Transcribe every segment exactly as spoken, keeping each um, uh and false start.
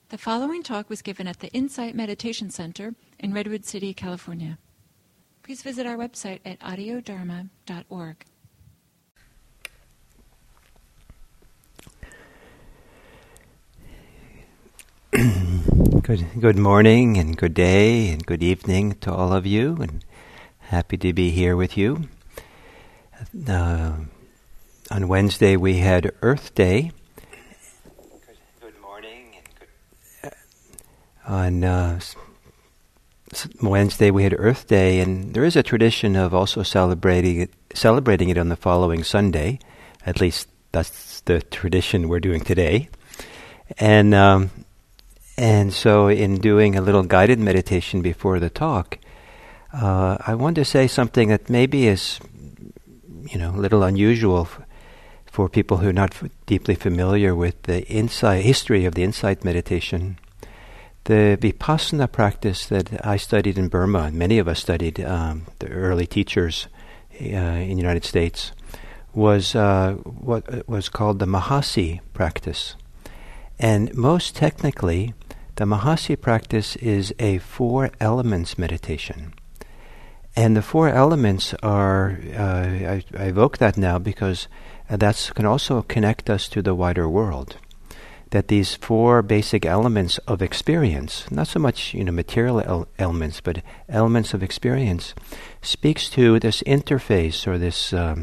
The following talk was given at the Insight Meditation Center in Redwood City, California. Please visit our website at audio dharma dot org. Good, good morning and good day and good evening to all of you, and happy to be here with you. Uh, on Wednesday we had Earth Day. Good, good morning and good. Uh, on uh, Wednesday we had Earth Day, and there is a tradition of also celebrating it, celebrating it on the following Sunday. At least that's the tradition we're doing today, and. Um, And so in doing a little guided meditation before the talk, uh, I want to say something that maybe is, you know, a little unusual f- for people who are not f- deeply familiar with the insight, history of the insight meditation. The Vipassana practice that I studied in Burma, and many of us studied, um, the early teachers uh, in the United States, was uh, what was called the Mahasi practice. And most technically, the Mahasi practice is a four elements meditation. And the four elements are, uh, I, I evoke that now because uh, that can also connect us to the wider world. That these four basic elements of experience, not so much, you know, material el- elements, but elements of experience, speaks to this interface or this um,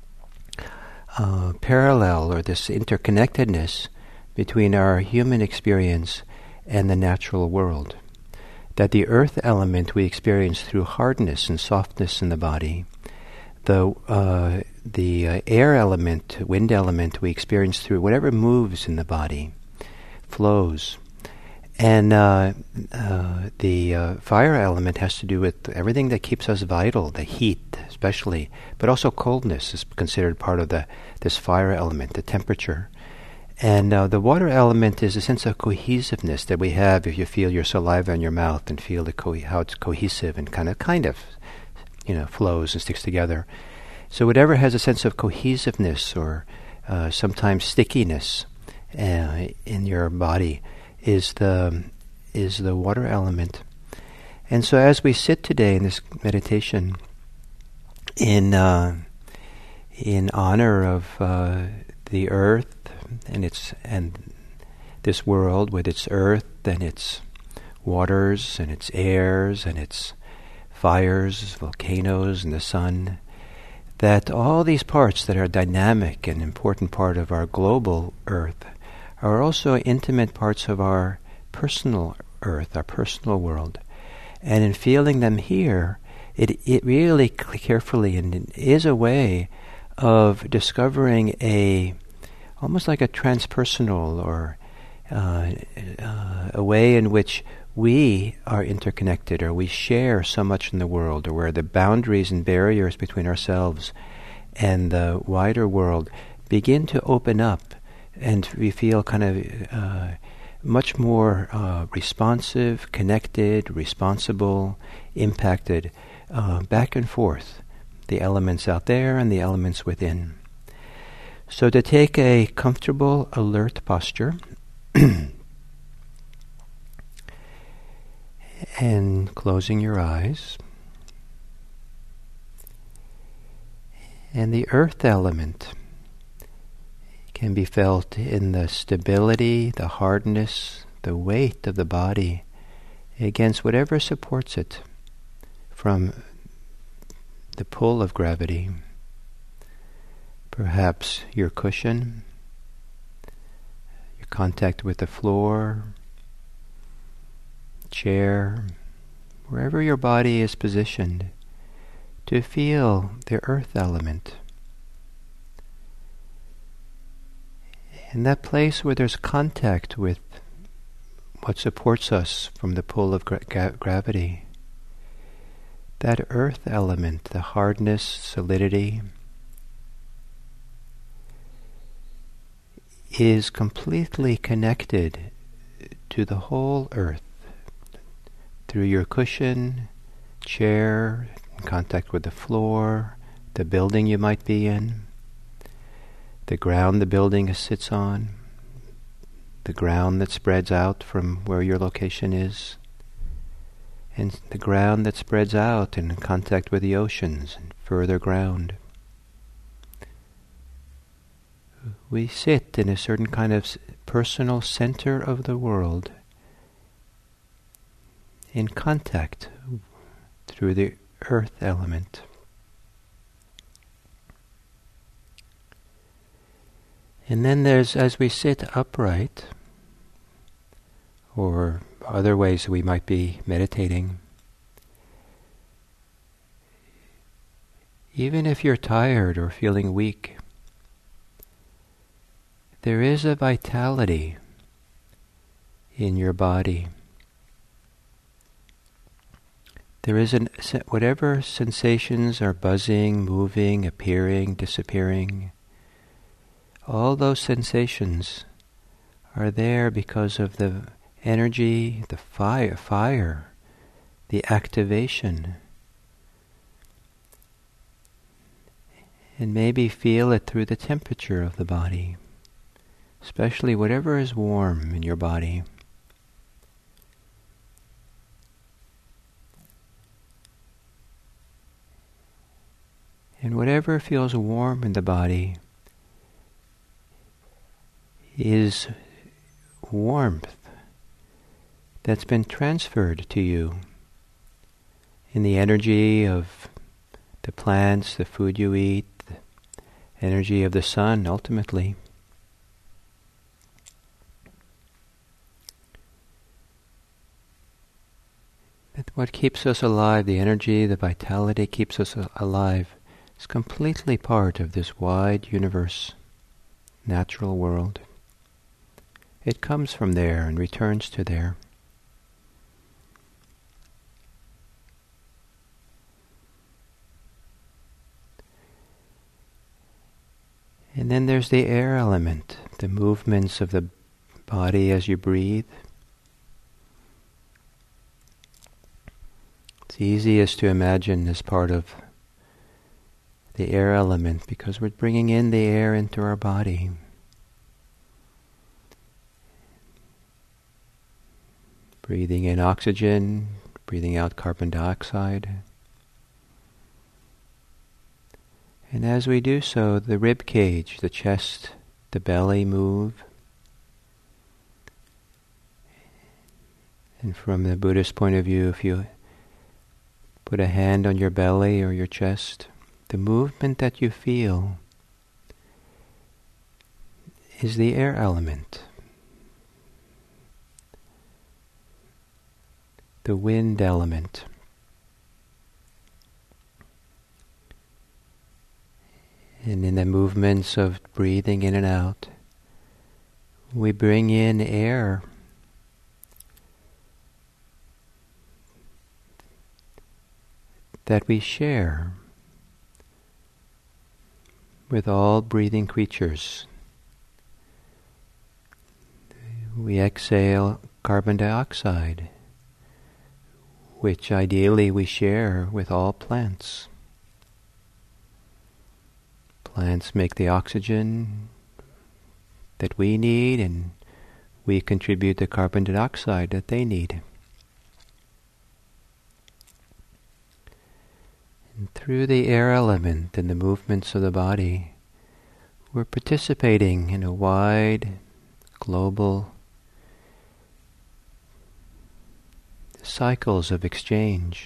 uh, parallel or this interconnectedness between our human experience and the natural world. That the earth element we experience through hardness and softness in the body, the uh, the uh, air element, wind element we experience through whatever moves in the body, flows, and uh, uh, the uh, fire element has to do with everything that keeps us vital, the heat especially, but also coldness is considered part of the this fire element, the temperature. And uh, the water element is a sense of cohesiveness that we have if you feel your saliva in your mouth and feel the co- how it's cohesive and kind of, kind of, you know, flows and sticks together. So whatever has a sense of cohesiveness or uh, sometimes stickiness uh, in your body is the is the water element. And so as we sit today in this meditation, in uh, in honor of uh, the earth. And its and this world with its earth and its waters and its airs and its fires, volcanoes and the sun, that all these parts that are dynamic and important part of our global earth are also intimate parts of our personal earth, our personal world. And in feeling them here, it it really carefully and it is a way of discovering a almost like a transpersonal or uh, uh, a way in which we are interconnected or we share so much in the world, or where the boundaries and barriers between ourselves and the wider world begin to open up, and we feel kind of uh, much more uh, responsive, connected, responsible, impacted, uh, back and forth, the elements out there and the elements within. So to take a comfortable, alert posture and closing your eyes. And the earth element can be felt in the stability, the hardness, the weight of the body against whatever supports it from the pull of gravity. Perhaps your cushion, your contact with the floor, chair, wherever your body is positioned, to feel the earth element. In that place where there's contact with what supports us from the pull of gra- gra- gravity, that earth element, the hardness, solidity, is completely connected to the whole earth through your cushion, chair, in contact with the floor, the building you might be in, the ground the building sits on, the ground that spreads out from where your location is, and the ground that spreads out in contact with the oceans and further ground. We sit in a certain kind of personal center of the world, in contact through the earth element. And then there's, as we sit upright, or other ways we might be meditating, even if you're tired or feeling weak, there is a vitality in your body. There is an, whatever sensations are buzzing, moving, appearing, disappearing, all those sensations are there because of the energy, the fire, fire, the activation. And maybe feel it through the temperature of the body, especially whatever is warm in your body. And whatever feels warm in the body is warmth that's been transferred to you in the energy of the plants, the food you eat, the energy of the sun, ultimately. That what keeps us alive, the energy, the vitality keeps us alive, is completely part of this wide universe, natural world. It comes from there and returns to there. And then there's the air element, the movements of the body as you breathe. It's easiest to imagine as part of the air element because we're bringing in the air into our body. Breathing in oxygen, breathing out carbon dioxide. And as we do so, the rib cage, the chest, the belly move. And from the Buddhist point of view, if you put a hand on your belly or your chest, the movement that you feel is the air element. The wind element. And in the movements of breathing in and out, we bring in air. That we share with all breathing creatures. We exhale carbon dioxide, which ideally we share with all plants. Plants make the oxygen that we need, and we contribute the carbon dioxide that they need. And through the air element and the movements of the body, we're participating in a wide, global cycles of exchange.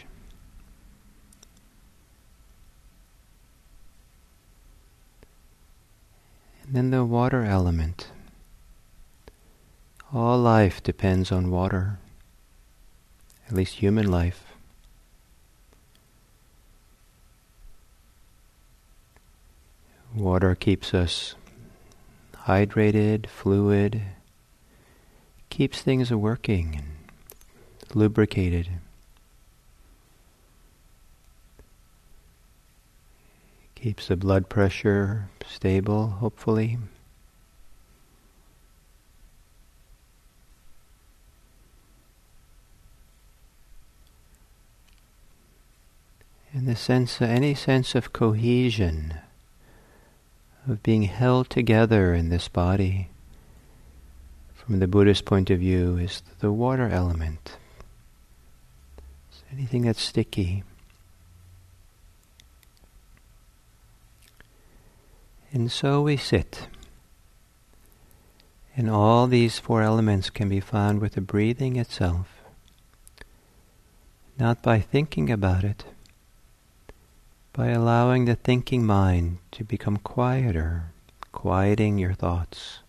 And then the water element. All life depends on water, at least human life. Water keeps us hydrated, fluid, keeps things working and lubricated. Keeps the blood pressure stable, hopefully. And the sense, any sense of cohesion, of being held together in this body from the Buddhist point of view, is the water element. It's anything that's sticky. And so we sit. And all these four elements can be found with the breathing itself. Not by thinking about it, by allowing the thinking mind to become quieter, quieting your thoughts.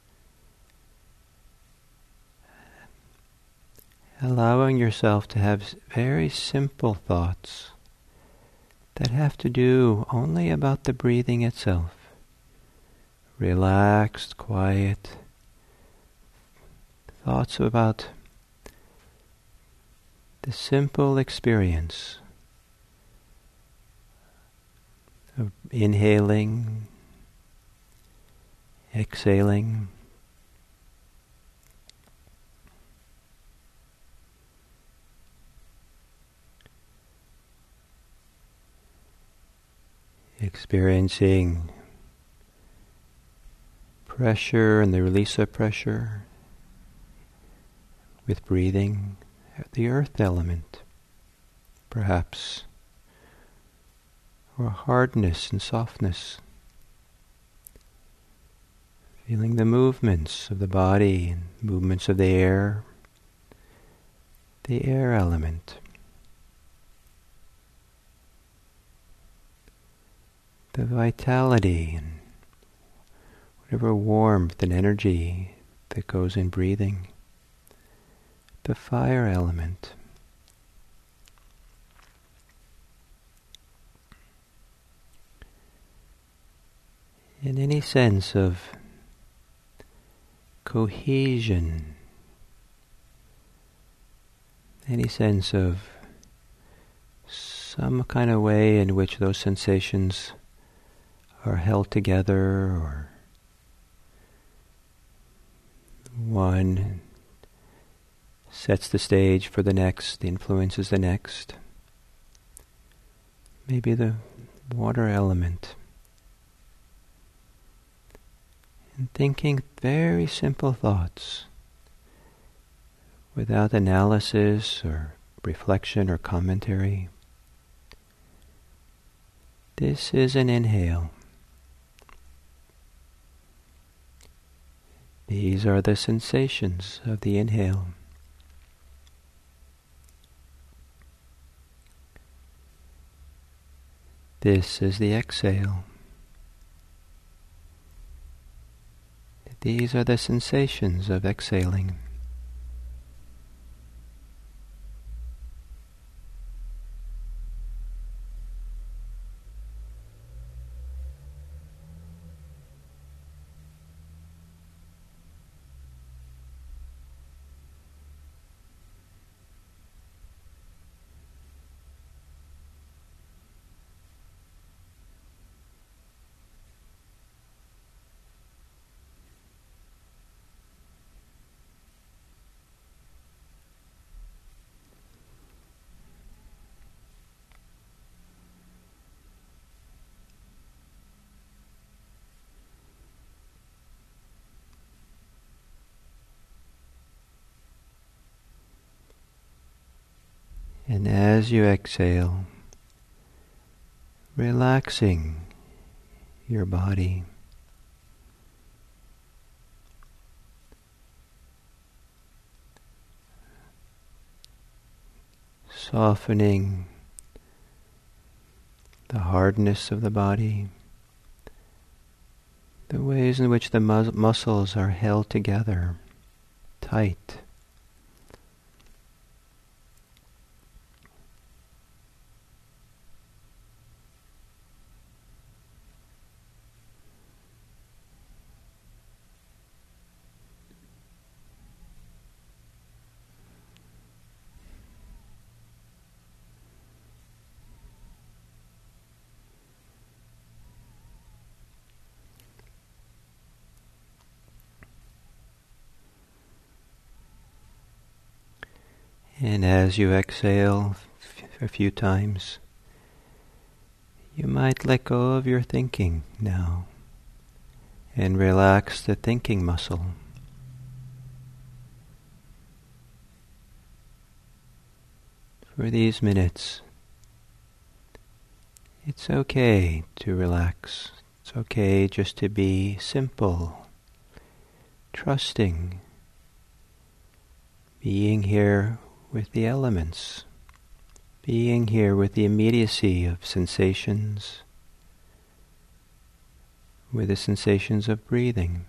Allowing yourself to have very simple thoughts that have to do only about the breathing itself. Relaxed, quiet thoughts about the simple experience of inhaling, exhaling, experiencing pressure and the release of pressure with breathing, the earth element, perhaps, or hardness and softness, feeling the movements of the body and movements of the air, the air element, the vitality and whatever warmth and energy that goes in breathing, the fire element, and any sense of cohesion, any sense of some kind of way in which those sensations are held together, or one sets the stage for the next, influences the next. Maybe the water element. And thinking very simple thoughts without analysis or reflection or commentary. This is an inhale. These are the sensations of the inhale. This is the exhale. These are the sensations of exhaling. And as you exhale, relaxing your body, softening the hardness of the body, the ways in which the mus- muscles are held together, tight. And as you exhale f- a few times, you might let go of your thinking now and relax the thinking muscle. for these minutes. It's okay to relax. It's okay just to be simple, trusting, being here with the elements, being here with the immediacy of sensations, with the sensations of breathing.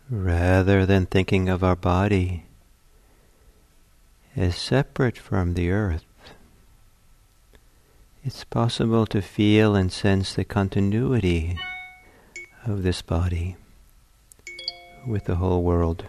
rather than thinking of our body as separate from the earth, it's possible to feel and sense the continuity of this body with the whole world.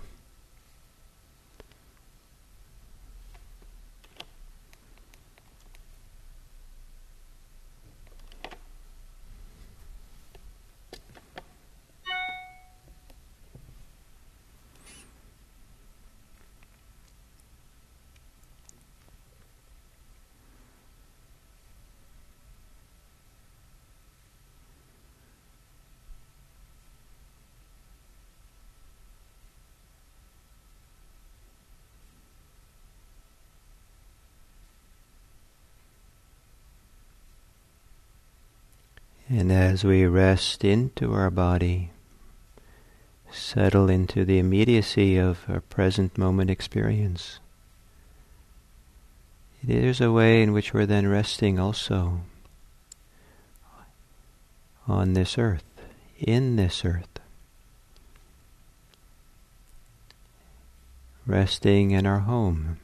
And as we rest into our body, settle into the immediacy of our present moment experience, it is a way in which we're then resting also on this earth, in this earth, resting in our home.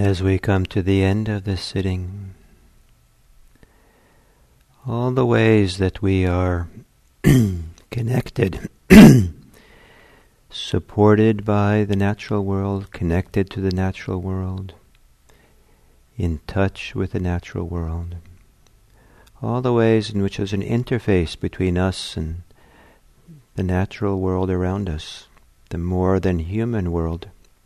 as we come to the end of this sitting, all the ways that we are connected, supported by the natural world, connected to the natural world, in touch with the natural world. All the ways in which there's an interface between us and the natural world around us, the more than human world.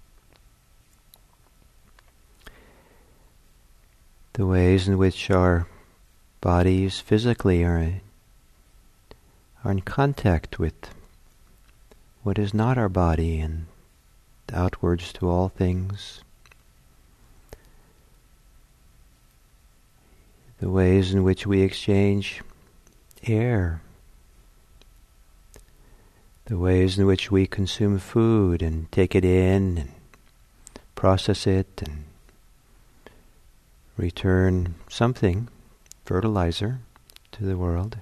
The ways in which our bodies physically are, are in contact with what is not our body and outwards to all things. The ways in which we exchange air. The ways in which we consume food and take it in and process it and return something, fertilizer, to the world.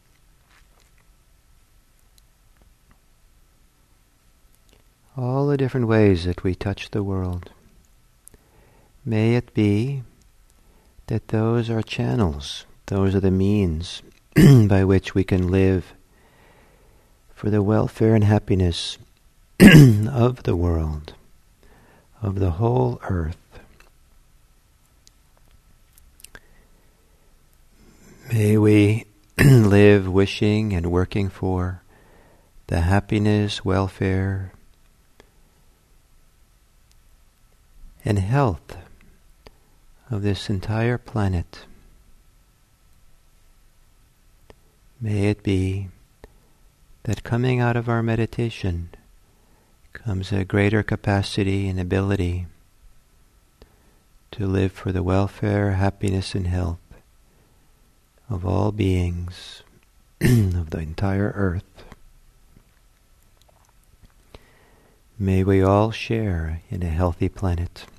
All the different ways that we touch the world. May it be that those are channels, those are the means by which we can live for the welfare and happiness of the world, of the whole earth. May we live wishing and working for the happiness, welfare, and health of this entire planet. May it be that coming out of our meditation comes a greater capacity and ability to live for the welfare, happiness, and health of all beings of the entire earth. May we all share in a healthy planet.